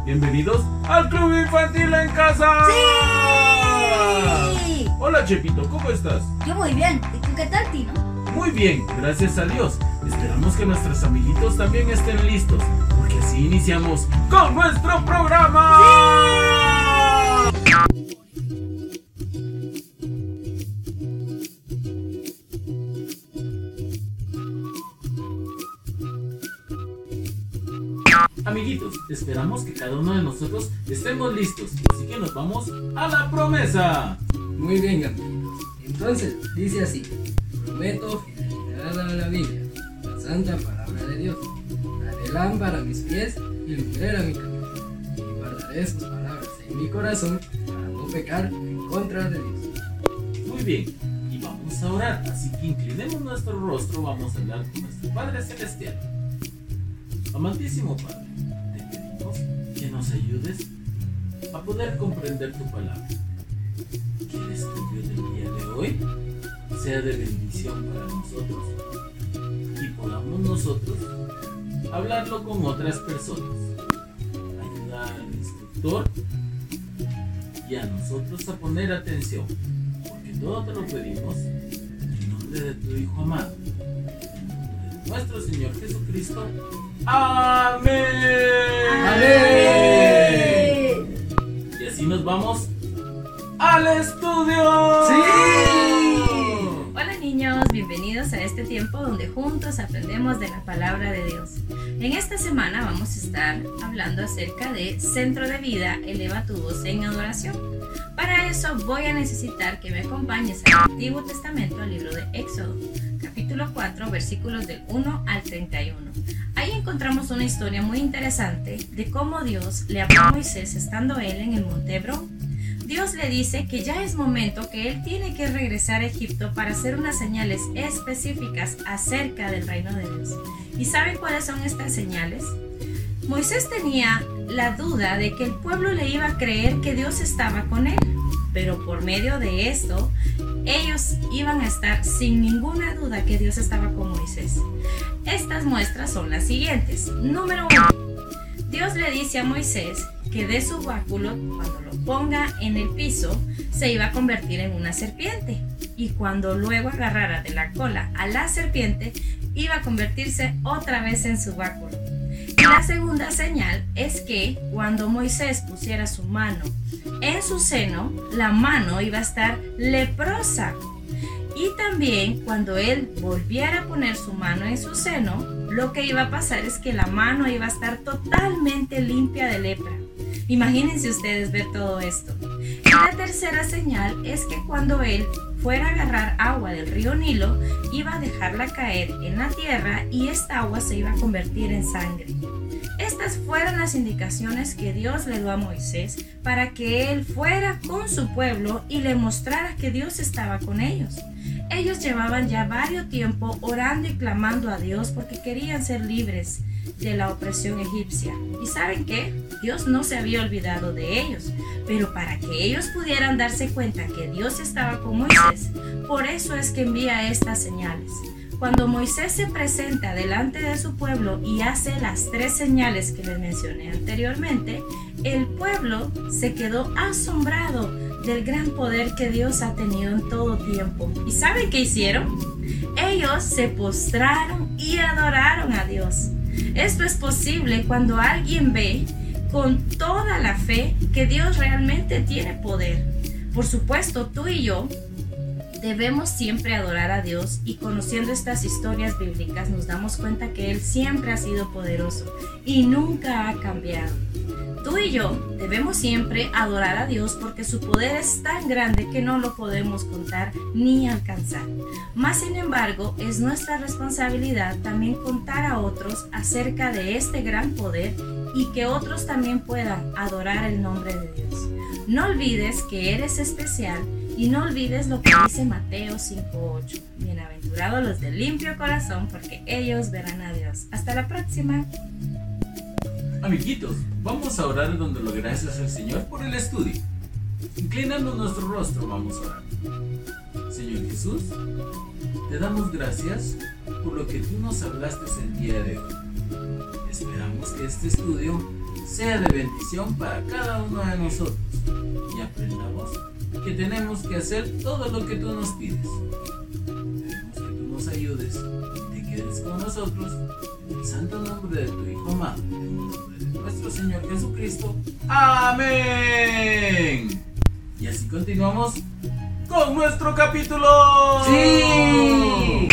Bienvenidos al Club Infantil en Casa. ¡Sí! Hola Chepito, ¿cómo estás? Yo muy bien. ¿Y tú qué tal, Tino? Muy bien, gracias a Dios. Esperamos que nuestros amiguitos también estén listos, porque así iniciamos con nuestro programa. Amiguitos, esperamos que cada uno de nosotros estemos listos, así que nos vamos a la promesa. Muy bien, amigos. Entonces, dice así: prometo fidelidad a la Biblia, la santa palabra de Dios. Haré lámpara a mis pies y lumbrera mi camino. Y guardaré sus palabras en mi corazón para no pecar en contra de Dios. Muy bien, y vamos a orar, así que inclinemos nuestro rostro, vamos a hablar con nuestro Padre Celestial. Amantísimo Padre, te pedimos que nos ayudes a poder comprender tu palabra. Que el estudio del día de hoy sea de bendición para nosotros y podamos nosotros hablarlo con otras personas. Ayuda al instructor y a nosotros a poner atención, porque todo te lo pedimos en nombre de tu Hijo amado, en nombre de nuestro Señor Jesucristo. ¡Amén! ¡Amén! Y así nos vamos al estudio. ¡Sí! Hola niños, bienvenidos a este tiempo donde juntos aprendemos de la palabra de Dios. En esta semana vamos a estar hablando acerca de Centro de Vida, eleva tu voz en adoración. Para eso voy a necesitar que me acompañes al Antiguo Testamento, al libro de Éxodo, capítulo 4, versículos del 1 al 31. Ahí encontramos una historia muy interesante de cómo Dios le habló a Moisés estando él en el monte Hebrón. Dios le dice que ya es momento que él tiene que regresar a Egipto para hacer unas señales específicas acerca del reino de Dios. ¿Y saben cuáles son estas señales? Moisés tenía la duda de que el pueblo le iba a creer que Dios estaba con él, pero por medio de esto, ellos iban a estar sin ninguna duda que Dios estaba con Moisés. Estas muestras son las siguientes. Número 1. Dios le dice a Moisés que de su báculo, cuando lo ponga en el piso, se iba a convertir en una serpiente. Y cuando luego agarrara de la cola a la serpiente, iba a convertirse otra vez en su báculo. Y la segunda señal es que cuando Moisés pusiera su mano en su seno, la mano iba a estar leprosa. Y también cuando él volviera a poner su mano en su seno, lo que iba a pasar es que la mano iba a estar totalmente limpia de lepra. Imagínense ustedes ver todo esto. Y la tercera señal es que cuando él fuera a agarrar agua del río Nilo, iba a dejarla caer en la tierra y esta agua se iba a convertir en sangre. Estas fueron las indicaciones que Dios le dio a Moisés para que él fuera con su pueblo y le mostrara que Dios estaba con ellos. Ellos llevaban ya varios tiempo orando y clamando a Dios porque querían ser libres de la opresión egipcia. ¿Y saben qué? Dios no se había olvidado de ellos, pero para que ellos pudieran darse cuenta que Dios estaba con Moisés, por eso es que envía estas señales. Cuando Moisés se presenta delante de su pueblo y hace las 3 señales que les mencioné anteriormente, el pueblo se quedó asombrado del gran poder que Dios ha tenido en todo tiempo. ¿Y saben qué hicieron? Ellos se postraron y adoraron a Dios. Esto es posible cuando alguien ve con toda la fe que Dios realmente tiene poder. Por supuesto, tú y yo debemos siempre adorar a Dios, y conociendo estas historias bíblicas nos damos cuenta que Él siempre ha sido poderoso y nunca ha cambiado. Tú y yo debemos siempre adorar a Dios porque su poder es tan grande que no lo podemos contar ni alcanzar. Mas sin embargo, es nuestra responsabilidad también contar a otros acerca de este gran poder y que otros también puedan adorar el nombre de Dios. No olvides que eres especial y no olvides lo que dice Mateo 5:8. Bienaventurados los de limpio corazón porque ellos verán a Dios. Hasta la próxima. Amiguitos, vamos a orar dándole gracias al Señor por el estudio. Inclinando nuestro rostro, vamos a orar. Señor Jesús, te damos gracias por lo que tú nos hablaste el día de hoy. Esperamos que este estudio sea de bendición para cada uno de nosotros y aprendamos que tenemos que hacer todo lo que tú nos pides. Queremos que tú nos ayudes y te quedes con nosotros en el santo nombre de tu Hijo amado, en el nombre de nuestro Señor Jesucristo. ¡Amén! Y así continuamos con nuestro capítulo. ¡Sí!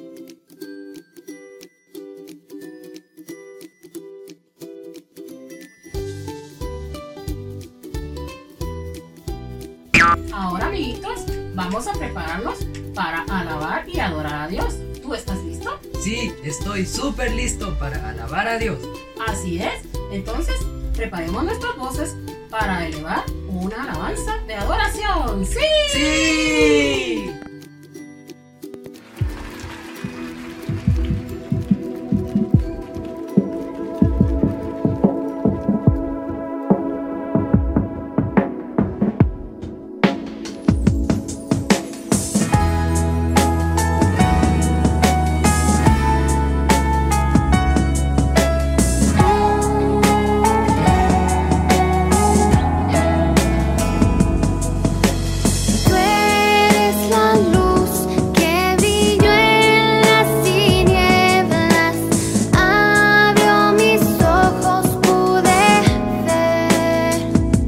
Ahora, amiguitos, vamos a prepararnos para alabar y adorar a Dios. ¿Tú estás listo? Sí, estoy súper listo para alabar a Dios. Así es. Entonces, preparemos nuestras voces para elevar una alabanza de adoración. ¡Sí! ¡Sí! Tú eres la luz que brilló en las tinieblas, abrió mis ojos, pude ver.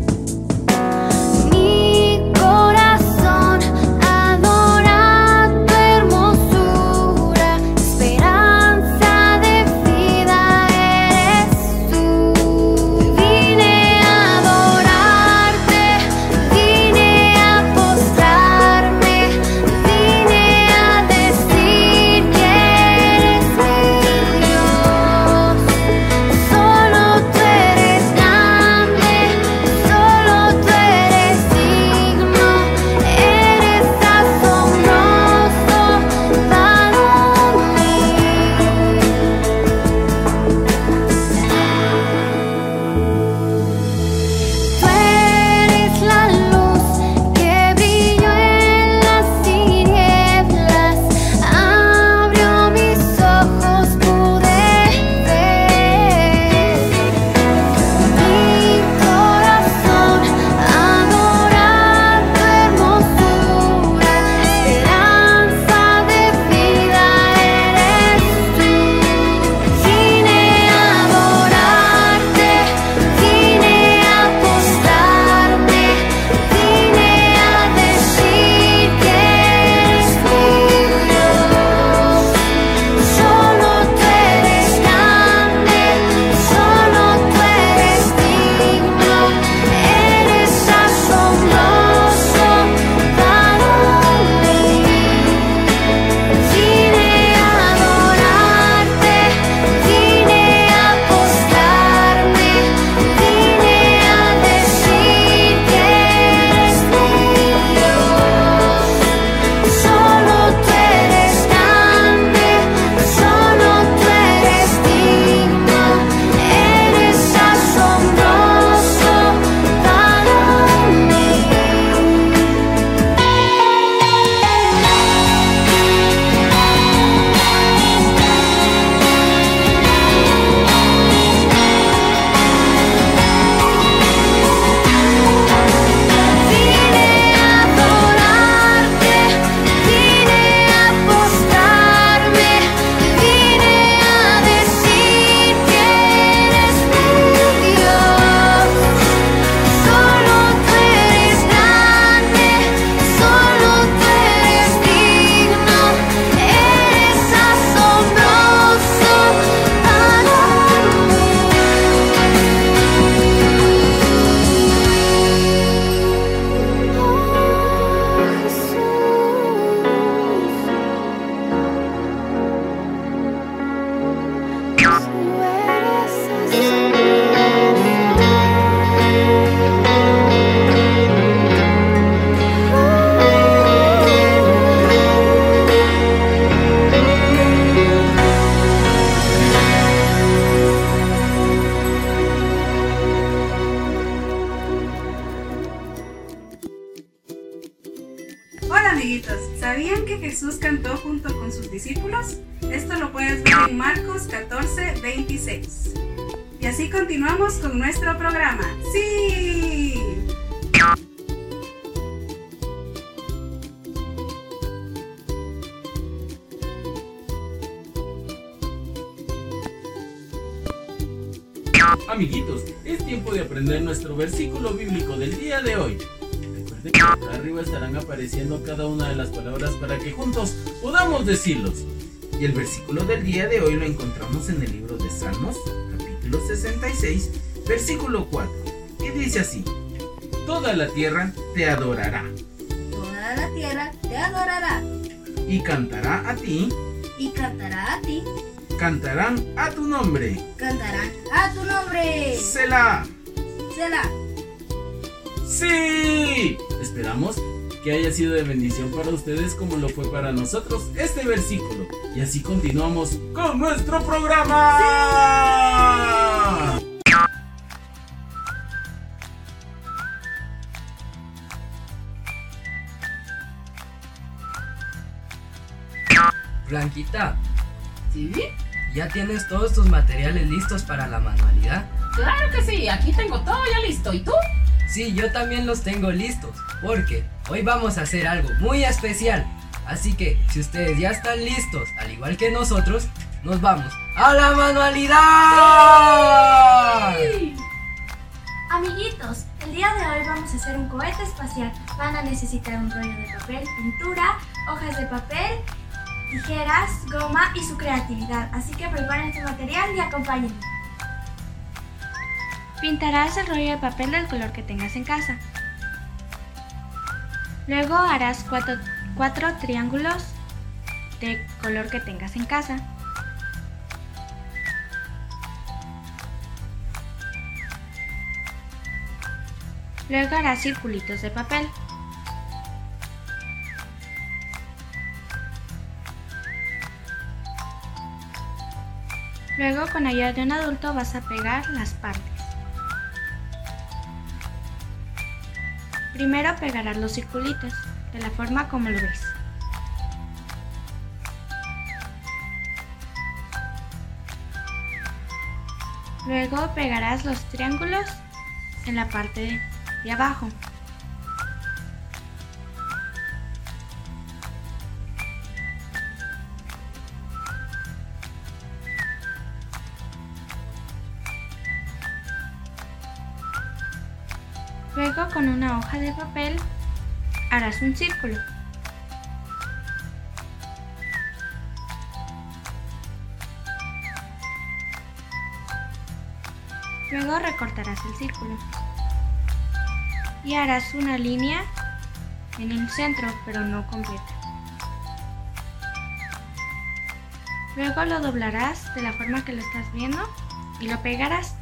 Mi corazón adora tu hermosura, esperanza de vida eres tú. Vine a adorarte, vine a postrarme, vine a decir que eres mi Dios. Solo tú eres grande, solo tú eres digno, eres asombroso para mí. Tú eres la luz que brilló en las tinieblas, abrió mis ojos, pude ver. Mi corazón adora tu hermosura, esperanza de vida eres tú. Vine a adorarte, vine a postrarme, vine a decir que eres mi Dios. Solo tú eres grande, solo tú eres digno, eres asombroso para mí. Vine a adorarte, vine a postrarme, vine a decir que eres mi Dios. Solo tú eres grande, solo tú eres digno, eres asombroso para mí. Vine a adorarte, vine a postrarme, vine a decir que eres mi Dios. Solo tú eres grande, solo tú eres digno, eres asombroso para Hola amiguitos, ¿sabían que Jesús cantó junto con sus discípulos? Esto lo puedes ver en Marcos 14:26. Y así continuamos con nuestro programa. ¡Sí! Amiguitos, es tiempo de aprender nuestro versículo bíblico del día de hoy. Recuerden que acá arriba estarán apareciendo cada una de las palabras para que juntos podamos decirlos. Y el versículo del día de hoy lo encontramos en el libro de Salmos, capítulo 66, versículo 4, y dice así: toda la tierra te adorará, Toda la tierra te adorará y cantará a ti, y cantará a ti, cantarán a tu nombre. cantarán a tu nombre. Selah. Selah. ¡Sí! Esperamos que haya sido de bendición para ustedes como lo fue para nosotros este versículo. Y así continuamos con nuestro programa. Blanquita, ¿Sí? ¿ya tienes todos tus materiales listos para la manualidad? Claro que sí, aquí tengo todo ya listo. ¿Y tú? Sí, yo también los tengo listos, porque hoy vamos a hacer algo muy especial. Así que, si ustedes ya están listos, al igual que nosotros, nos vamos a la manualidad. Amiguitos, el día de hoy vamos a hacer un cohete espacial. Van a necesitar un rollo de papel, pintura, hojas de papel, tijeras, goma y su creatividad. Así que preparen su material y acompáñenme. Pintarás el rollo de papel del color que tengas en casa. Luego harás cuatro triángulos de color que tengas en casa. Luego harás circulitos de papel. Luego, con ayuda de un adulto, vas a pegar las partes. Primero pegarás los circulitos, de la forma como lo ves. Luego pegarás los triángulos en la parte de abajo. Luego, con una hoja de papel harás un círculo. Luego recortarás el círculo y harás una línea en el centro, pero no completa. Luego lo doblarás de la forma que lo estás viendo y lo pegarás.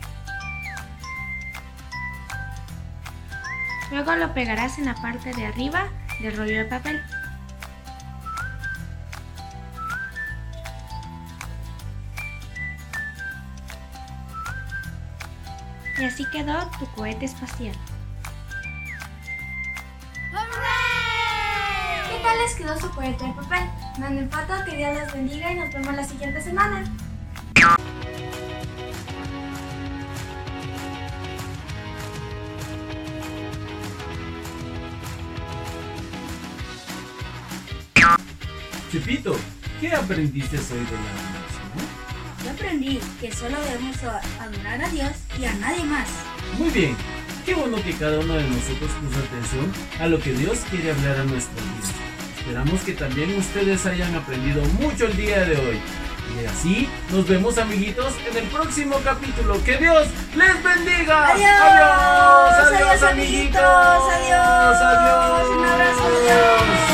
Luego lo pegarás en la parte de arriba del rollo de papel. Y así quedó tu cohete espacial. ¿Qué tal les quedó su cohete de papel? Manden foto, que Dios les bendiga y nos vemos la siguiente semana. Chepito, ¿qué aprendiste hoy de la adoración? Yo aprendí que solo debemos adorar a Dios y a nadie más. Muy bien, qué bueno que cada uno de nosotros puso atención a lo que Dios quiere hablar a nuestra vida. Esperamos que también ustedes hayan aprendido mucho el día de hoy. Y así nos vemos, amiguitos, en el próximo capítulo. ¡Que Dios les bendiga! ¡Adiós! ¡Adiós! ¡Adiós, ¡Adiós, amiguitos! amiguitos! ¡Adiós! ¡Adiós! Un abrazo. ¡Adiós!